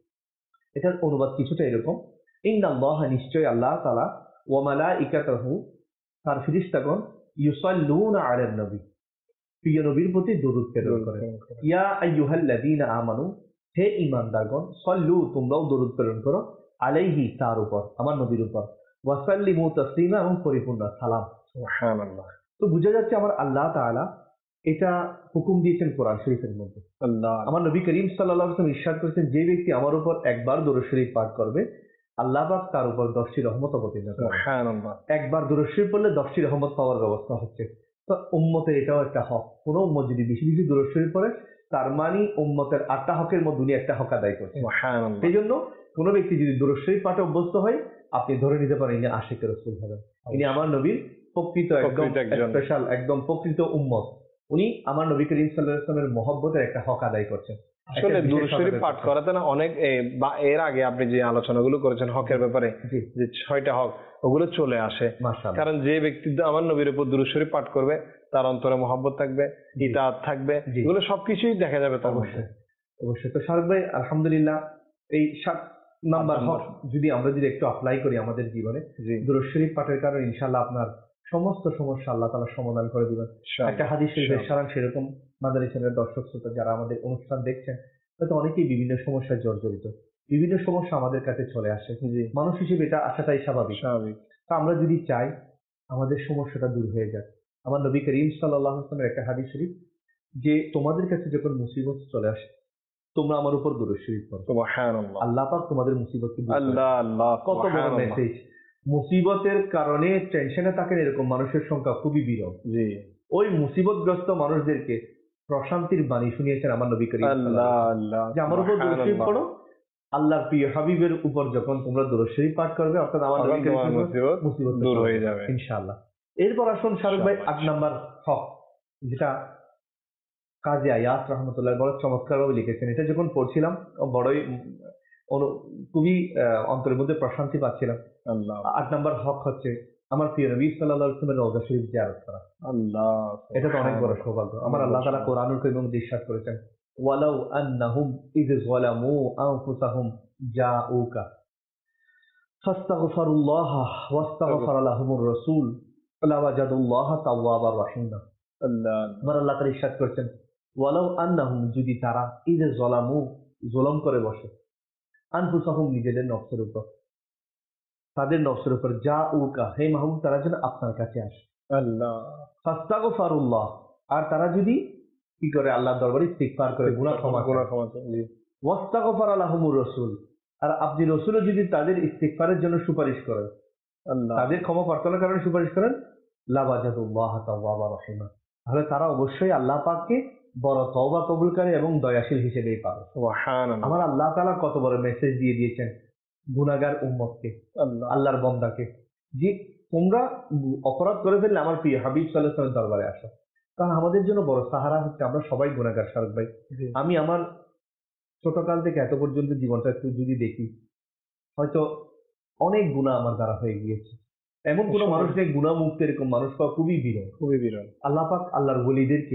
এটার অনুবাদ কিছুটা এরকম, ইন্নাল্লাহা নিশ্চয় আল্লাহ তাআলা ওয়া মালাইকাতাহু তার ফেরেশতাগণ ইউসাল্লুনা আলান নবী প্রিয় নবীর প্রতি দরুদ প্রেরণ করেন। ইয়া আইয়ুহাল্লাযীনা আমানু হে ঈমানদারগণ সাল্লু তোমরাও দরুদ প্রেরণ করো আলাইহি তার উপর, আমার নবীর উপর, ওয়া সাল্লিমু তাসলিমা এবং পরিপূর্ণ সালাম। সুবহানাল্লাহ। তো বোঝা যাচ্ছে আমার আল্লাহ তাআলা এটা হুকুম দিয়েছেন কোরআন শরীফের মধ্যে। আল্লাহ আমার নবী করিম সাল্লাল্লাহু আলাইহি ওয়াসাল্লাম ইরশাদ করেছেন যে ব্যক্তি আমার উপর একবার দরুদ শরীফ পাঠ করবে আল্লাহ পাক তার উপর দশটি রহমত অবতীর্ণ করবেন। সুবহানাল্লাহ। একবার দরুদ শরীফ পড়লে দশটি রহমত পাওয়ার ব্যবস্থা হচ্ছে। তো উম্মতের এটাও একটা হক, কোন উম্মত যদি বেশি বেশি দরুদ শরীফ পড়ে তার মানে উম্মতের আটটা হকের মধ্যে উনি একটা হক আদায় করছেন। সুবহানাল্লাহ। এই জন্য কোন ব্যক্তি যদি দরুদ শরীফ পাঠে অভ্যস্ত হয় আপনি ধরে নিতে পারেন ইনি আশিক রাসূল হবেন, ইনি আমার নবীর প্রকৃত একদম স্পেশাল একদম প্রকৃত উম্মত, উনি আমার নবী করিম সাল্লাল্লাহু আলাইহি ওয়াসাল্লামের মহব্বতের একটা হক আদায় করছেন। আসলে দুরূদ শরীফ পাঠ করাতে না অনেক এ, বা এর আগে আপনি যে আলোচনাগুলো করেছেন হকের ব্যাপারে, জি যে ছয়টা হক ওগুলো চলে আসে। মাশাআল্লাহ। কারণ যে ব্যক্তি আমার নবীর উপর দুরূদ শরীফ পাঠ করবে তার অন্তরে মহব্বত থাকবে, জি। ইতাআত থাকবে, জি। এগুলো সবকিছুই দেখা যাবে তার মধ্যে। অবশ্যই অবশ্যই। তো শারুক ভাই আলহামদুলিল্লাহ এই সাত নাম্বার সাত হক নাম্বার। যদি আমরা যদি একটু অ্যাপ্লাই করি আমাদের জীবনে, জি দুরূদ শরীফ পাঠের কারণে ইনশাআল্লাহ আপনার সমস্ত সমস্যা আল্লাহ তাআলা সমাধান করে দিবেন। একটা হাদিস শরীফের সারাংশ এরকম, মাদানী চ্যানেলের দর্শক শ্রোতা যারা আমাদের অনুষ্ঠান দেখছেন হয়তো অনেকেই বিভিন্ন সমস্যায় জর্জরিত, বিভিন্ন সমস্যা আমাদের কাছে চলে আসে। জি মানুষ হিসেবে এটা আসাটাই স্বাভাবিক। স্বাভাবিক। তা আমরা যদি চাই আমাদের সমস্যাটা দূর হয়ে যাক, আমার নবী করিম সাল্লাল্লাহু আলাইহি ওয়াসাল্লামের একটা হাদিস শরীফ যে তোমাদের কাছে যখন মুসিবত চলে আসে তোমরা আমার উপর দুরূদ শরীফ পড়ো, সুবহানাল্লাহ। আল্লাহ পাক তোমাদের মুসিবতকে দূর করে দেন। আল্লাহ আল্লাহ কত বড় সুবহানাল্লাহ। মেসেজ! মুসিবতের কারণে টেনশনে থাকেন এরকম মানুষের সংখ্যা খুবই বিরল। জি ওই মুসিবতগ্রস্ত মানুষদেরকে প্রশান্তির বাণী শুনিয়েছেন আমার নবী করিম সাল্লাল্লাহু আল্লাহ আলাইহি ওয়াসাল্লাম আল্লাহ যে আমার উপর দুরূদ শরীফ পড়ো, আল্লাহর প্রিয় হাবিবের উপর যখন তোমরা দুরূদ শরীফ পাঠ করবে অর্থাৎ আমার নবী করিম তোমার মুসিবত মুসিবত দূর হয়ে যাবে ইনশাআল্লাহ। এরপর আসুন শাহরুখ ভাই আট নাম্বার হক, যেটা কাজী আয়াত রহমতুল্লাহ বড় চমৎকার ভাবে লিখেছেন। এটা যখন পড়ছিলাম বড়ই উম, অনু- খুবই আহ, অন্তরের মধ্যে প্রশান্তি পাচ্ছিলাম। আল্লাহ আট নাম্বার হক হচ্ছে আমার প্রিয় নবী সাল্লাল্লাহু আলাইহি ওয়াসাল্লামের রওজা শরীফ জিয়ারত করা। আল্লাহ এটা তো অনেক বড় সৌভাগ্য। আমার আল্লাহ তাআলা কোরআনুল কারীমে ইরশাদ করেছেন ওয়ালাউ আন্নাহুম ইয যালামু আনফুসাহুম জাউকা ফাস্তাগফিরুল্লাহ ওয়াস্তাগফারা লাহুমুর রাসূল লাওয়াজাদুল্লাহ তাওয়াবার রাহিমা। আল্লাহ আমার আল্লাহ তাআলা ইরশাদ করেছেন ওয়ালাউ আন্নাহুম যদি তারা ইয যালামু জুলুম করে বসে আনফুসাহুম নিজেদের নফসের উপর, তাদের নফসের উপর জাউকা হে মাহবুব তারা যেন আপনার কাছে আসে, আল্লাহ ফাস্তাগফিরুল্লাহ আর তারা যদি কি করে আল্লাহর দরবারে ইস্তিগফার করে গুনাহ ক্ষমা করে, গুনাহ ক্ষমা করে। জি ওয়াস্তাগফারা লাহুমুর রাসূল আর আপনি রাসূলও যদি তাদের ইস্তিগফারের জন্য সুপারিশ করেন, আল্লাহ তাদের ক্ষমা প্রার্থনার কারণে সুপারিশ করেন, লাওয়াজাদুল্লাহ তাওয়াবার রাহিমা, তাহলে তারা অবশ্যই আল্লাহ পাককে বড় তওবা কবুলকারী এবং দয়াশীল হিসেবেই পাবে। সুবহানাল্লাহ। আমার আল্লাহ তাআলা কত বড় মেসেজ দিয়ে দিয়েছেন গুনাহগার উম্মতকে, আল্লাহ আল্লাহর বান্দাকে, যে তোমরা অপরাধ করে ফেললে আমার প্রিয় হাবিব সাল্লাল্লাহু আলাইহি ওয়াসাল্লামের দরবারে আসো। কারণ আমাদের জন্য বড় সাহারা হচ্ছে আমরা সবাই গুনাহগার শারুক ভাই। জি আমি আমার ছোটকাল থেকে এত পর্যন্ত জীবনটা একটু যদি দেখি হয়তো অনেক গুনাহ আমার দ্বারা হয়ে গিয়েছে। এমন কোনো নিশ্চয়ই। মানুষ নেই গুনাহ মুক্ত এরকম মানুষ পাওয়া খুবই বিরল। খুবই বিরল। আল্লাহ পাক আল্লাহর ওলিদেরকে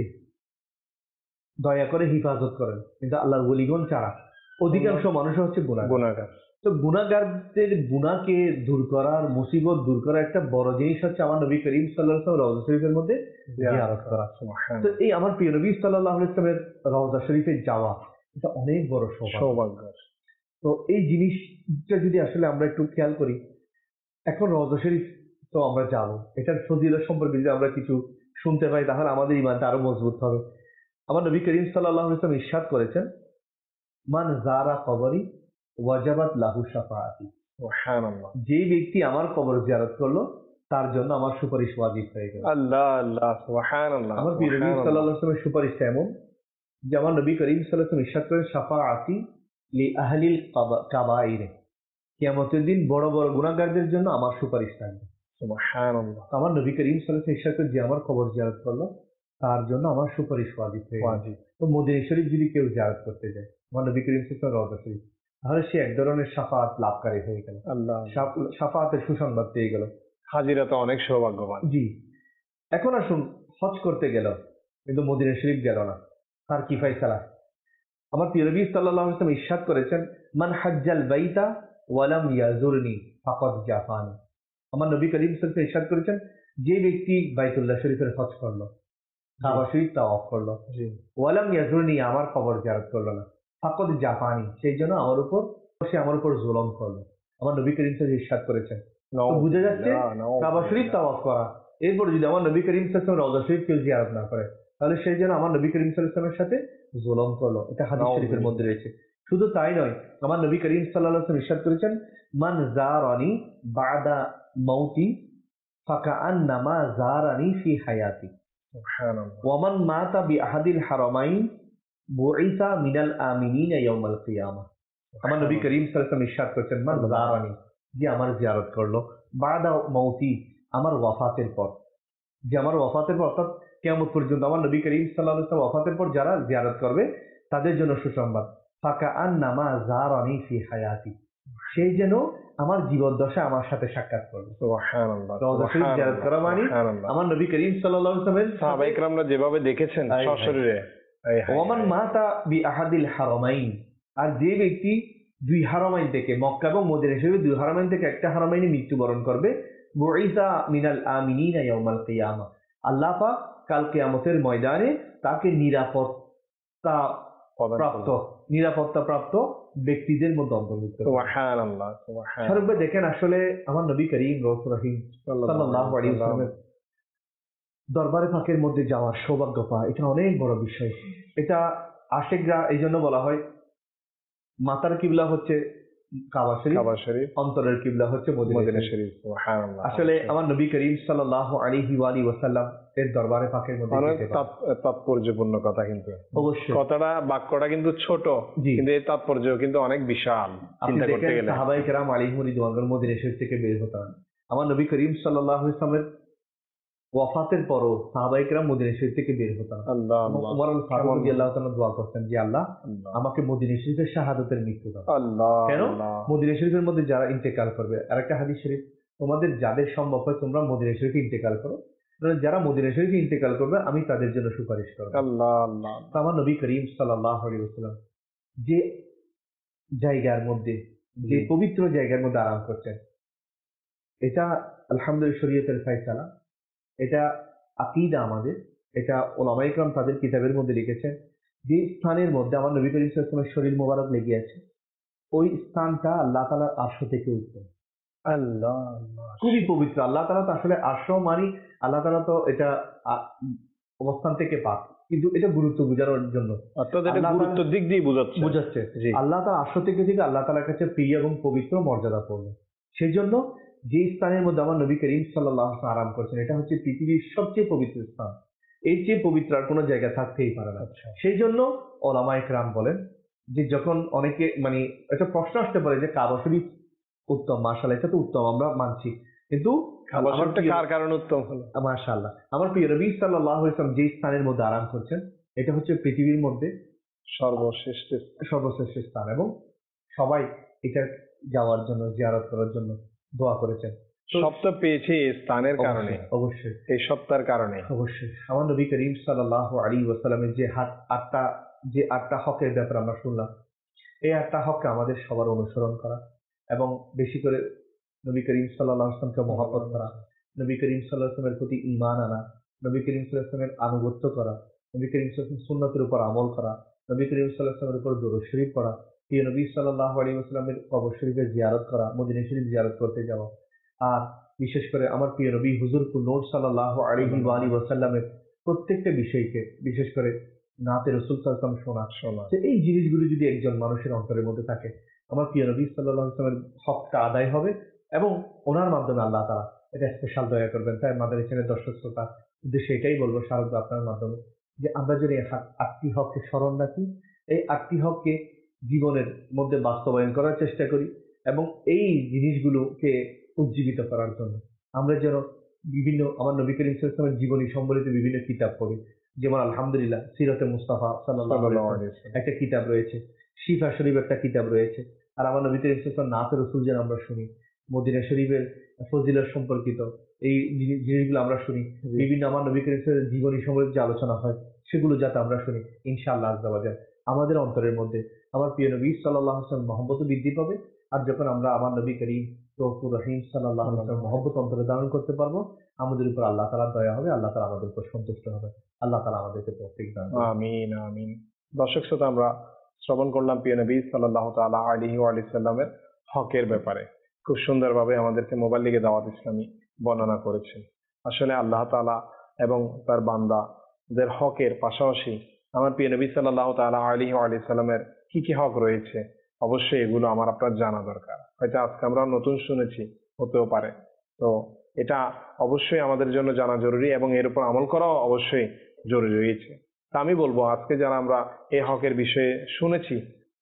দয়া করে হিফাজত করেন, কিন্তু আল্লাহর ওলিগণ ছাড়া অধিকাংশ মানুষ হচ্ছে গুনাহগার। গুনাহগার। তো গুনাহগারদের গুনাহকে দূর করার মুসিবত দূর করার একটা বড় জিনিস হচ্ছে আমার নবী করিম সাল্লাল্লাহু আলাইহি ওয়াসাল্লাম রওজা শরীফের মধ্যে জিয়ারত করা। তো সুবহানাল্লাহ। এই আমার প্রিয় নবী সাল্লাল্লাহু আলাইহি ওয়াসাল্লামের রওজা শরীফে যাওয়া এটা অনেক বড় সৌভাগ্য। সৌভাগ্য। তো এই জিনিসটা যদি আসলে আমরা একটু খেয়াল করি, এখন রওজা শরীফ তো আমরা যাব, এটার ফজিলত সম্পর্কে যদি আমরা কিছু শুনতে পাই তাহলে আমাদের ইমানটা আরো মজবুত হবে। আমার নবী করিম সাল্লাল্লাহু আলাইহি ওয়াসাল্লাম ইরশাদ করেছেন মান যারা কবরি ওয়াজাবাত লাহু শাফাআতি, সুবহানাল্লাহ। যে ব্যক্তি আমার কবর জিয়ারত করলো তার জন্য আমার সুপারিশ ওয়াজিব হয়ে গেল। আল্লাহ আল্লাহ সুবহানাল্লাহ। আমার প্রিয় নবী সুবহানাল্লাহ। সাল্লাল্লাহু আলাইহি ওয়াসাল্লামের সুপারিশটা এমন যে আমার নবী করিম সাল্লাল্লাহু আলাইহি ওয়াসাল্লাম ইরশাদ করেন শাফাআতি লি আহলিল কাবাইর, কিয়ামতের দিন বড় বড় গুনাহগারদের জন্য আমার সুপারিশ থাকবে। সুবহানাল্লাহ। আমার নবী করিম সাল্লাল্লাহু আলাইহি ওয়াসাল্লাম ইরশাদ করেন যে আমার কবর জিয়ারত করলো তার জন্য আমার সুপারিশ ওয়াজিব হয়ে গেল। ওয়াজিব। তো মদিনা শরীফ যদি কেউ জিয়ারত করতে যায় আমার নবী করিম সাল্লাল্লাহু আলাইহি ওয়াসাল্লাম রওজা শরীফ, তাহলে সে এক ধরনের শাফাআত লাভকারী হয়ে গেল, আল্লাহ। শাফ- শাফাআতের সুসংবাদ পেয়ে গেল। হাজিরা তো অনেক সৌভাগ্যবান। জি। এখন আসুন হজ করতে গেল কিন্তু মদিনা শরীফ গেল না, তার কি ফায়সালা? আমার প্রিয় নবী সাল্লাল্লাহু আলাইহি ওয়াসাল্লাম ইরশাদ করেছেন মান হাজ্জাল বাইতা ওয়া লাম ইয়াজুরনি ফাকাদ জাফানি। আমার নবী করিম সাল্লাল্লাহু আলাইহি ওয়াসাল্লাম ইরশাদ করেছেন যে ব্যক্তি বাইতুল্লাহ শরীফের হজ করলো, কাবা শরীফ তাওয়াফ করলো, জি ওয়া লাম ইয়াজুরনি আমার কবর জিয়ারত করলো না, ফাকাদ জাফানি সেই জন্য আমার উপর সে আমার উপর জুলুম করলো। আমার নবী করিম সাল্লাল্লাহু আলাইহি ওয়াসাল্লাম ইরশাদ করেছেন। তো বুঝা যাচ্ছে কাবা শরীফ তাওয়াফ করা, এরপর যদি আমার নবী করিম সাল্লাল্লাহু আলাইহি ওয়াসাল্লাম রওজা শরীফ কেউ জিয়ারত না করে তাহলে সেই জন্য আমার নবী করিম সাল্লাল্লাহু আলাইহি ওয়াসাল্লামের সাথে জুলুম করলো। এটা হাদিস শরীফের মধ্যে রয়েছে। শুধু তাই নয়, আমার নবী করিম সাল্লাল্লাহু আলাইহি ওয়াসাল্লাম ইরশাদ করেছেন মান জারানি বাদা মাউতি ফাকাআন্নামা জারানি ফি হায়াতি সুবহানাল্লাহ। ওয়া মান মাতা বিআহাদিল হারামাইন বুইসা মিনাল আমিনিনা ইয়াউমাল কিয়ামাহ। আমার নবী করিম সাল্লাল্লাহু আলাইহি ওয়াসাল্লাম ইরশাদ করেছেন মান জারানি যে আমার জিয়ারত করলো বাদা মাউতি আমার ওয়াফাতের পর, যে আমার ওয়াফাতের পর অর্থাৎ কিয়ামত পর্যন্ত আমার নবী করিম সাল্লাল্লাহু আলাইহি ওয়াসাল্লাম ওয়াফাতের পর যারা জিয়ারত করবে তাদের জন্য সুসংবাদ, ফাকা আন্নামা জারানি ফি হায়াতি, সেই যেন আমার জীবদ্দশা আমার সাথে সাক্ষাৎ করবে। সুবহানাল্লাহ, রওজা শরীফ জিয়ারত করা মানে সুবহানাল্লাহ। আমার নবী করিম সাল্লাল্লাহু আলাইহি ওয়াসাল্লামের সাহাবায়ে কেরামরা যেভাবে দেখেছেন হায় হায়। সশরীরে, হায় হায় ওমান হায়। মাতা বি আহাদিল হারামাইন, আর যে ব্যক্তি দুই হারামাইন থেকে, মক্কা এবং মদিনা শরীফ দুই হারামাইন থেকে একটা হারামাইনে মৃত্যুবরণ করবে, বুইসা মিনাল আমিনিনা ইয়াউমাল কিয়ামা, আল্লাহ পাক কাল কিয়ামতের ময়দানে তাকে নিরাপত্তা প্রদান প্রাপ্ত করবেন। নিরাপত্তা প্রাপ্ত ব্যক্তিদের মধ্যে অন্তর্ভুক্ত করবে। সুবহানাল্লাহ, সুবহানাল্লাহ। স্বরূপ ভাই দেখেন, আসলে আমার নবী করিম রাসূল রহিম সাল্লাল্লাহু আলাইহি ওয়াসাল্লামের দরবারে পাকের মধ্যে যাওয়ার সৌভাগ্য পাওয়া, এটা অনেক বড় বিষয়। এটা আশেকরা এই জন্য বলা হয়, মাতার কিবলা হচ্ছে কাবা শরীফ, কাবা শরীফ, অন্তরের কিবলা হচ্ছে মদিনা মদিনা শরীফ। শরীফ। সুবহানাল্লাহ। আসলে আমার নবী করিম সাল্লাল্লাহু আলাইহি ওয়া আলিহি ওয়াসাল্লাম এর দরবারে পাকের মধ্যে অনেক যেতে পারে। তাৎ- তাৎপর্যপূর্ণ কথা, কিন্তু অবশ্যই কথাটা বাক্যটা কিন্তু ছোট, জি। কিন্তু এর তাৎপর্য কিন্তু অনেক বিশাল আপনি চিন্তা করতে দেখেন গেলে। সাহাবায়ে কেরাম আলাইহিম রিদওয়ানুল্লাহ মদিনা শরীফ থেকে বের হতেন। আমার নবী করিম সাল্লাল্লাহু আলাইহি ওয়াসাল্লামের ওয়াফাতের পরও সাহাবায়ে কেরাম মদিনা শরীফ থেকে বের হতেন। আল্লাহ এবং আল্লাহ, উমর আল ফারুক কেমন- রাদিয়াল্লাহু তাআলা দোয়া করতেন যে আল্লাহ আল্লাহ, আমাকে মদিনা শরীফের শাহাদাতের মৃত্যু দাও। আল্লাহ, কেন? আল্লাহ। মদিনা শরীফের মধ্যে যারা ইন্তেকাল করবে, আর একটা হাদিস শরীফ, তোমাদের যাদের সম্ভব হয় তোমরা মদিনা শরীফে ইন্তেকাল করো, কারণ যারা মদিনা শরীফে ইন্তেকাল করবে আমি তাদের জন্য সুপারিশ করব। আল্লাহ, আল্লাহ। তো আমার নবী করিম সাল্লাল্লাহু আলাইহি ওয়াসাল্লাম যে জায়গার মধ্যে, যে জি। পবিত্র জায়গার মধ্যে আরাম করছেন, এটা আলহামদুলিল্লাহ শরীয়তের ফায়সালা, এটা আকীদা আমাদের, এটা ওলামায়ে কেরাম তাদের কিতাবের মধ্যে লিখেছেন। যে স্থানের মধ্যে আমার নবী করিম সাল্লাল্লাহু আলাইহি ওয়াসাল্লামের শরীর মোবারক লেগে আছে, ওই স্থানটা আল্লাহ তাআলার আরশ থেকে উত্তম, আল্লাহ, আল্লাহ। খুবই পবিত্র। আল্লাহ তাআলা তো আসলে আরশ মানি, আল্লাহ তাআলা তো এটা আ- অবস্থান থেকে পাক, কিন্তু এটা গুরুত্ব বোঝানোর জন্য অর্থাৎ এটা আল্লাহ গুরুত্বের দিক দিয়ে বোঝাচ্ছে। বোঝাচ্ছে। জি। আল্লাহ তাআলা আরশ থেকে থেকে আল্লাহ তাআলার কাছে প্রিয় এবং পবিত্র মর্যাদাপূর্ণ। সেই জন্য যে স্থানের মধ্যে আমার নবী করিম সাল্লাল্লাহু আলাইহি ওয়াসাল্লাম আরাম করছেন, এটা হচ্ছে পৃথিবীর সবচেয়ে পবিত্র স্থান। এর চেয়ে পবিত্র আর কোনো জায়গা থাকতেই পারে না। আচ্ছা। সেই জন্য ওলামায়ে কেরাম বলেন যে যখন অনেকে মানে একটা প্রশ্ন আসতে পারে যে কাবা শরীফ উত্তম, মাশাআল্লাহ এটা তো উত্তম, আমরা মানছি, কিন্তু কাবা আমার শরীফটা প্রিয়- কার কারণে উত্তম হলো? মাশাআল্লাহ আমার প্রিয় নবী সাল্লাল্লাহু আলাইহি ওয়াসাল্লাম যে স্থানের মধ্যে আরাম করছেন, এটা হচ্ছে পৃথিবীর মধ্যে সর্বশ্রেষ্ঠ। সর্বশ্রেষ্ঠ স্থান, এবং সবাই এটা যাওয়ার জন্য, জিয়ারত করার জন্য দোয়া করেছেন। তো সব তো পেয়েছি এই স্থানের কারণে, অবশ্যই এই সপ্তাহের কারণে। অবশ্যই আমার নবী করিম সাল্লাল্লাহু আলাইহি ওয়াসাল্লামের যে হাত আটটা যে আটটা হকের ব্যাপারে আমরা শুনলাম, এই আটটা হককে আমাদের সবার অনুসরণ করা, এবং বেশি করে নবী করিম সাল্লাল্লাহু আলাইহি ওয়াসাল্লামকে মহব্বত করা, নবী করিম সাল্লাল্লাহু আলাইহি ওয়াসাল্লামের প্রতি ঈমান আনা, নবী করিম সাল্লাল্লাহু আলাইহি ওয়াসাল্লামের আনুগত্য করা, নবী করিম সাল্লাল্লাহু আলাইহি ওয়াসাল্লামের সুন্নতের উপর আমল করা, নবী করিম সাল্লাল্লাহু আলাইহি ওয়াসাল্লামের উপর দরুদ শরীফ পড়া, প্রিয় নবী সাল্লাল্লাহু আলাইহি ওয়াসাল্লামের কবর শরীফের জিয়ারত করা, মদিনা শরীফ জিয়ারত করতে যাওয়া, আর বিশেষ করে আমার প্রিয় নবী হুজুর নূর সাল্লাল্লাহু আলাইহি ওয়া আলিহি ওয়াসাল্লামের প্রত্যেকটা বিষয়কে, বিশেষ করে নাতে রাসূল সাল্লাল্লাহু আলাইহি ওয়াসাল্লাম শোনা, শোনা। যে এই জিনিসগুলো যদি একজন মানুষের অন্তরের মধ্যে থাকে, আমার প্রিয় নবী সাল্লাল্লাহু আলাইহি ওয়াসাল্লামের হকটা আদায় হবে, এবং ওনার মাধ্যমে আল্লাহ তাআলা এটা স্পেশাল দয়া করবেন। তাই আমাদের এখানে দর্শক শ্রোতা উদ্দেশ্যে এটাই বলবো, শারদ আপনার মাধ্যমে, যে আমরা যদি এই হক- আটটি হককে স্মরণ রাখি, এই আটটি হককে জীবনের মধ্যে বাস্তবায়ন করার চেষ্টা করি, এবং এই জিনিসগুলোকে উজ্জীবিত করার জন্য আমরা যেন বিভিন্ন আমার নবী করিম সাল্লাল্লাহু আলাইহি ওয়াসাল্লামের জীবনী সম্বলিত বিভিন্ন কিতাব পড়ি। যেমন আলহামদুলিল্লাহ সিরাতে মুস্তাফা সাল্লাল্লাহু আলাইহি সাল্লাল্লাহু ওয়াসাল্লাম আলাইহি ওয়াসাল্লাম। একটা কিতাব রয়েছে, শিফা শরীফ একটা কিতাব রয়েছে, আর আমার নবী করিম সাল্লাল্লাহু আলাইহি ওয়াসাল্লাম নাতে রাসূল যেন আমরা শুনি, মদিনা শরীফের ফজিলত সম্পর্কিত এই জিনি- জিনিসগুলো আমরা শুনি, জি। বিভিন্ন আমার নবী করিম সাল্লাল্লাহু আলাইহি ওয়াসাল্লামের জীবনী সম্পর্কে যে আলোচনা হয় সেগুলো যাতে আমরা শুনি, ইনশাআল্লাহ আজ্জা ওয়া জাল আমাদের অন্তরের মধ্যে আমার প্রিয় নবী সাল্লাল্লাহু আলাইহি ওয়াসাল্লাম মহব্বত বৃদ্ধি পাবে। আর যখন আমরা আমার নবী করিম রউফুর রহিম সাল্লাল্লাহু আলাইহি ওয়াসাল্লাম মহব্বত অন্তরে ধারণ করতে পারবো, আমাদের উপর আল্লাহ তাআলার দয়া হবে, আল্লাহ তাআলা আমাদের উপর সন্তুষ্ট হবে। আল্লাহ তাআলা আমাদেরকে তৌফিক দান করুন। আমিন, আমিন। দর্শক শ্রোতা, আমরা শ্রবণ করলাম প্রিয় নবী সাল্লাল্লাহু তাআলা আলাইহি ওয়া সাল্লামের হকের ব্যাপারে। খুব সুন্দরভাবে আমাদেরকে মোবাইল লিগে দাওয়াত ইসলামী বর্ণনা করেছেন। আসলে আল্লাহ তাআলা এবং তার বান্দাদের হকের পাশাপাশি আমার প্রিয় নবী সাল্লাল্লাহু তাআলা আলাইহি ওয়া সাল্লামের কি কি হক রয়েছে, অবশ্যই এগুলো আমার আপনার জানা দরকার। হয়তো আজকে আমরা নতুন শুনেছি, হতেও পারে। তো এটা অবশ্যই আমাদের জন্য জানা জরুরি, এবং এর উপর আমল করাও অবশ্যই জরুরি রয়েছে। তা আমি বলবো, আজকে যারা আমরা এই হকের বিষয়ে শুনেছি,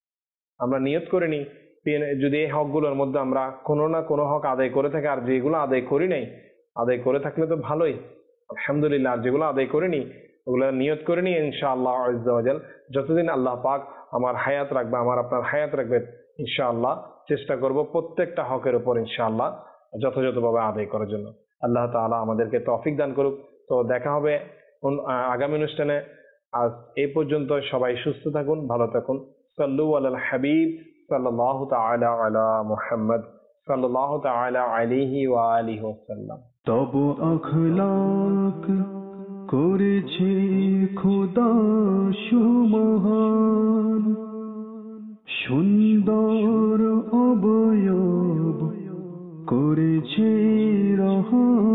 আমরা নিয়ত করে নিই, যদি এই হকগুলোর মধ্যে আমরা কোনো না কোনো হক আদায় করে থাকি, আর যেগুলো আদায় করি নাই, আদায় করে থাকলে তো ভালোই, আলহামদুলিল্লাহ। আর যেগুলো আদায় করিনি, ওগুলো নিয়ত করে নিয়ে ইনশাআল্লাহ আজ্জা ওয়া জাল যতদিন আল্লাহ পাক আমার হায়াত রাখবে, আমার আপনার হায়াত রাখবে, ইনশাআল্লাহ চেষ্টা করব প্রত্যেকটা হকের উপর ইনশাআল্লাহ যথাযথভাবে আদায় করার জন্য। আল্লাহ তাআলা আমাদেরকে তৌফিক দান করুক। তো দেখা হবে অন- আহ, আগামী অনুষ্ঠানে। আজ এই পর্যন্ত, সবাই সুস্থ থাকুন, ভালো থাকুন। সাল্লু আলাল হাবিব সাল্লাল্লাহু তাআলা আলা মুহাম্মদ সাল্লাল্লাহু তাআলা আলাইহি ওয়া আলিহি ওয়াসাল্লাম। তব আখলাক করেছে খোদা সুমহান, সুন্দর অবয়ব করেছে রহমান।